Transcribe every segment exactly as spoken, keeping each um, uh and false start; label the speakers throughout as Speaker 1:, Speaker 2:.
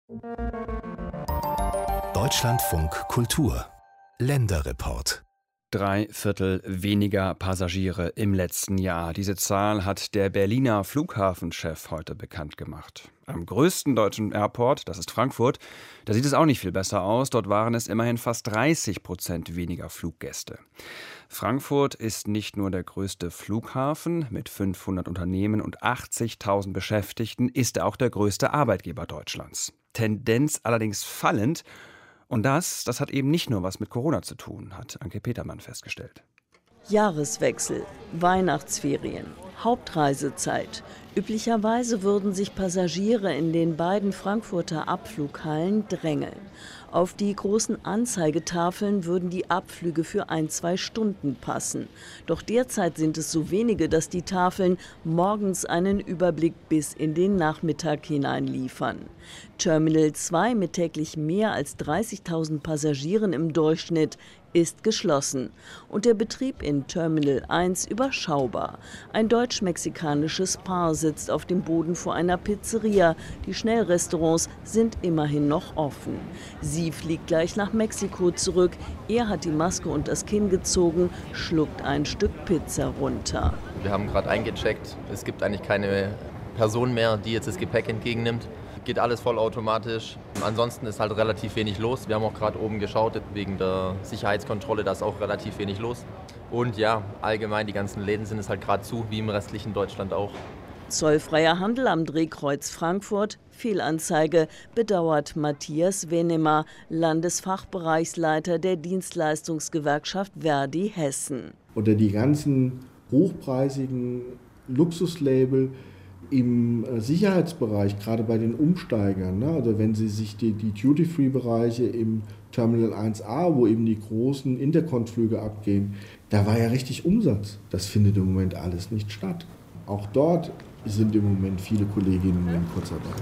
Speaker 1: Deutschlandfunk Kultur Länderreport.
Speaker 2: Drei Viertel weniger Passagiere im letzten Jahr. Diese Zahl hat der Berliner Flughafenchef heute bekannt gemacht. Am größten deutschen Airport, das ist Frankfurt, da sieht es auch nicht viel besser aus. Dort waren es immerhin fast dreißig Prozent weniger Fluggäste. Frankfurt ist nicht nur der größte Flughafen mit fünfhundert Unternehmen und achtzigtausend Beschäftigten, ist er auch der größte Arbeitgeber Deutschlands. Tendenz allerdings fallend. Und das, das hat eben nicht nur was mit Corona zu tun, hat Anke Petermann festgestellt.
Speaker 3: Jahreswechsel, Weihnachtsferien, Hauptreisezeit. Üblicherweise würden sich Passagiere in den beiden Frankfurter Abflughallen drängeln. Auf die großen Anzeigetafeln würden die Abflüge für ein, zwei Stunden passen. Doch derzeit sind es so wenige, dass die Tafeln morgens einen Überblick bis in den Nachmittag hinein liefern. Terminal zwei mit täglich mehr als dreißigtausend Passagieren im Durchschnitt ist geschlossen und der Betrieb in Terminal eins überschaubar. Ein deutsch-mexikanisches Paar sitzt auf dem Boden vor einer Pizzeria. Die Schnellrestaurants sind immerhin noch offen. Sie fliegt gleich nach Mexiko zurück. Er hat die Maske und das Kinn gezogen, schluckt ein Stück Pizza runter.
Speaker 4: Wir haben gerade eingecheckt. Es gibt eigentlich keine Person mehr, die jetzt das Gepäck entgegennimmt. Geht alles vollautomatisch. Ansonsten ist halt relativ wenig los. Wir haben auch gerade oben geschaut, wegen der Sicherheitskontrolle, da ist auch relativ wenig los. Und ja, allgemein, die ganzen Läden sind es halt gerade zu, wie im restlichen Deutschland auch.
Speaker 3: Zollfreier Handel am Drehkreuz Frankfurt, Fehlanzeige, bedauert Matthias Venemer, Landesfachbereichsleiter der Dienstleistungsgewerkschaft Verdi Hessen.
Speaker 5: Oder die ganzen hochpreisigen Luxuslabel im Sicherheitsbereich, gerade bei den Umsteigern, ne? Also wenn Sie sich die, die Duty-Free-Bereiche im Terminal eins a, wo eben die großen Intercont-Flüge abgehen, da war ja richtig Umsatz. Das findet im Moment alles nicht statt. Auch dort sind im Moment viele Kolleginnen in Kurzarbeit.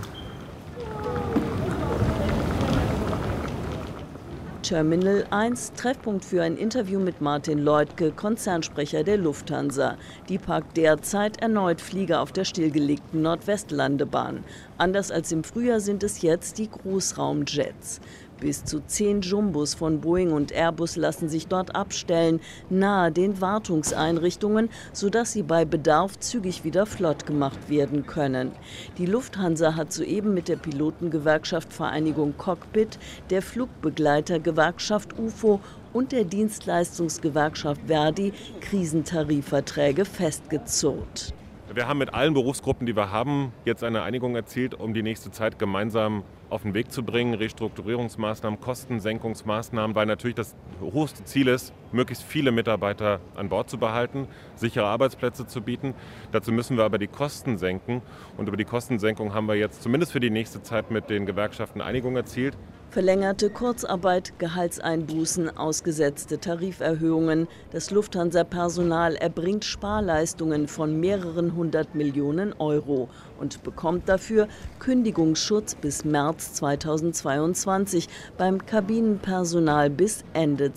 Speaker 3: Terminal eins, Treffpunkt für ein Interview mit Martin Leutke, Konzernsprecher der Lufthansa. Die parkt derzeit erneut Flieger auf der stillgelegten Nordwestlandebahn. Anders als im Frühjahr sind es jetzt die Großraumjets. Bis zu zehn Jumbos von Boeing und Airbus lassen sich dort abstellen, nahe den Wartungseinrichtungen, sodass sie bei Bedarf zügig wieder flott gemacht werden können. Die Lufthansa hat soeben mit der Pilotengewerkschaft Vereinigung Cockpit, der Flugbegleitergewerkschaft U F O und der Dienstleistungsgewerkschaft Verdi Krisentarifverträge festgezurrt.
Speaker 6: Wir haben mit allen Berufsgruppen, die wir haben, jetzt eine Einigung erzielt, um die nächste Zeit gemeinsam auf den Weg zu bringen. Restrukturierungsmaßnahmen, Kostensenkungsmaßnahmen, weil natürlich das höchste Ziel ist, möglichst viele Mitarbeiter an Bord zu behalten, sichere Arbeitsplätze zu bieten. Dazu müssen wir aber die Kosten senken. Und über die Kostensenkung haben wir jetzt zumindest für die nächste Zeit mit den Gewerkschaften Einigung erzielt.
Speaker 3: Verlängerte Kurzarbeit, Gehaltseinbußen, ausgesetzte Tariferhöhungen. Das Lufthansa-Personal erbringt Sparleistungen von mehreren hundert Millionen Euro und bekommt dafür Kündigungsschutz bis März zweitausendzweiundzwanzig, beim Kabinenpersonal bis Ende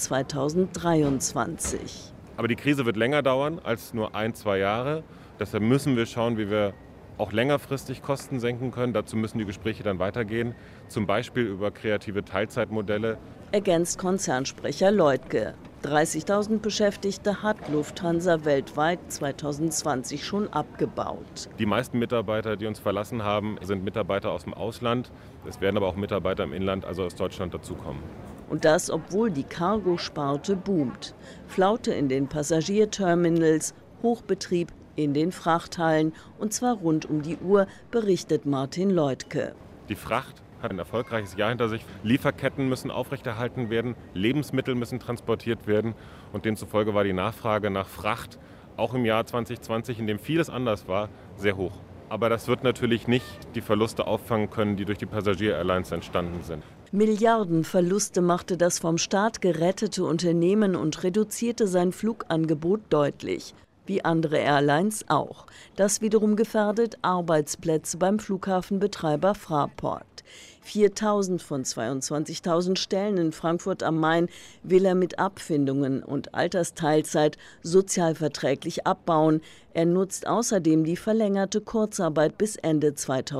Speaker 3: zweitausenddreiundzwanzig.
Speaker 6: Aber die Krise wird länger dauern als nur ein, zwei Jahre. Deshalb müssen wir schauen, wie wir auch längerfristig Kosten senken können. Dazu müssen die Gespräche dann weitergehen, zum Beispiel über kreative Teilzeitmodelle.
Speaker 3: Ergänzt Konzernsprecher Leutke. dreißigtausend Beschäftigte hat Lufthansa weltweit zweitausendzwanzig schon abgebaut.
Speaker 6: Die meisten Mitarbeiter, die uns verlassen haben, sind Mitarbeiter aus dem Ausland. Es werden aber auch Mitarbeiter im Inland, also aus Deutschland, dazukommen.
Speaker 3: Und das, obwohl die Cargo-Sparte boomt. Flaute in den Passagierterminals, Hochbetrieb in den Frachthallen, und zwar rund um die Uhr, berichtet Martin Leutke.
Speaker 6: Die Fracht hat ein erfolgreiches Jahr hinter sich. Lieferketten müssen aufrechterhalten werden, Lebensmittel müssen transportiert werden und demzufolge war die Nachfrage nach Fracht auch im Jahr zwanzig zwanzig, in dem vieles anders war, sehr hoch. Aber das wird natürlich nicht die Verluste auffangen können, die durch die Passagier-Airlines entstanden sind.
Speaker 3: Milliardenverluste machte das vom Staat gerettete Unternehmen und reduzierte sein Flugangebot deutlich. wie andere Airlines auch. Das wiederum gefährdet Arbeitsplätze beim Flughafenbetreiber Fraport. viertausend von zweiundzwanzigtausend Stellen in Frankfurt am Main will er mit Abfindungen und Altersteilzeit sozialverträglich abbauen. Er nutzt außerdem die verlängerte Kurzarbeit bis Ende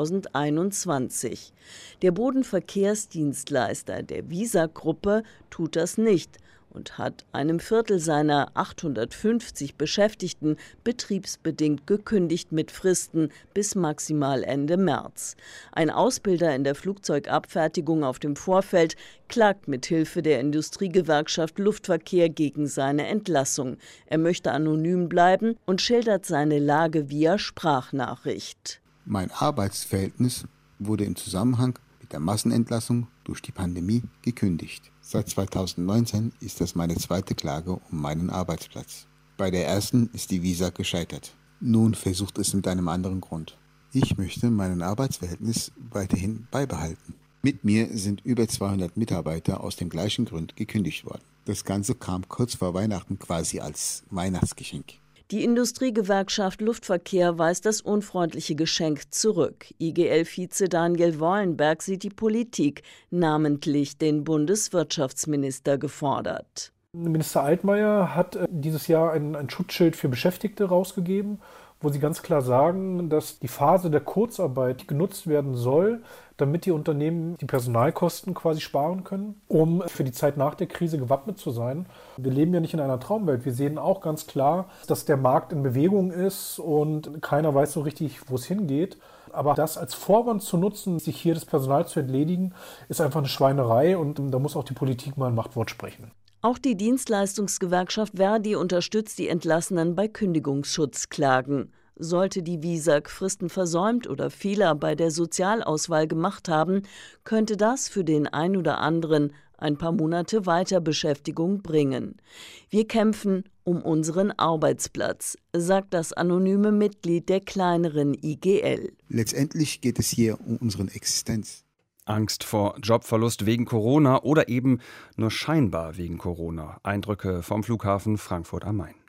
Speaker 3: zweitausendeinundzwanzig. Der Bodenverkehrsdienstleister der Visag-Gruppe tut das nicht und hat einem Viertel seiner achthundertfünfzig Beschäftigten betriebsbedingt gekündigt mit Fristen bis maximal Ende März. Ein Ausbilder in der Flugzeugabfertigung auf dem Vorfeld klagt mit Hilfe der Industriegewerkschaft Luftverkehr gegen seine Entlassung. Er möchte anonym bleiben und schildert seine Lage via Sprachnachricht.
Speaker 7: Mein Arbeitsverhältnis wurde im Zusammenhang mit der Massenentlassung durch die Pandemie gekündigt. Seit zweitausendneunzehn ist das meine zweite Klage um meinen Arbeitsplatz. Bei der ersten ist die Visag gescheitert. Nun versucht es mit einem anderen Grund. Ich möchte mein Arbeitsverhältnis weiterhin beibehalten. Mit mir sind über zweihundert Mitarbeiter aus dem gleichen Grund gekündigt worden. Das Ganze kam kurz vor Weihnachten quasi als Weihnachtsgeschenk.
Speaker 3: Die Industriegewerkschaft Luftverkehr weist das unfreundliche Geschenk zurück. I G L-Vize Daniel Wollenberg sieht die Politik, namentlich den Bundeswirtschaftsminister, gefordert.
Speaker 8: Minister Altmaier hat dieses Jahr ein, ein Schutzschild für Beschäftigte rausgegeben, wo sie ganz klar sagen, dass die Phase der Kurzarbeit genutzt werden soll, damit die Unternehmen die Personalkosten quasi sparen können, um für die Zeit nach der Krise gewappnet zu sein. Wir leben ja nicht in einer Traumwelt. Wir sehen auch ganz klar, dass der Markt in Bewegung ist und keiner weiß so richtig, wo es hingeht. Aber das als Vorwand zu nutzen, sich hier das Personal zu entledigen, ist einfach eine Schweinerei und da muss auch die Politik mal ein Machtwort sprechen.
Speaker 3: Auch die Dienstleistungsgewerkschaft Verdi unterstützt die Entlassenen bei Kündigungsschutzklagen. Sollte die Visag Fristen versäumt oder Fehler bei der Sozialauswahl gemacht haben, könnte das für den ein oder anderen ein paar Monate Weiterbeschäftigung bringen. Wir kämpfen um unseren Arbeitsplatz, sagt das anonyme Mitglied der kleineren I G L.
Speaker 7: Letztendlich geht es hier um unsere Existenz.
Speaker 2: Angst vor Jobverlust wegen Corona oder eben nur scheinbar wegen Corona. Eindrücke vom Flughafen Frankfurt am Main.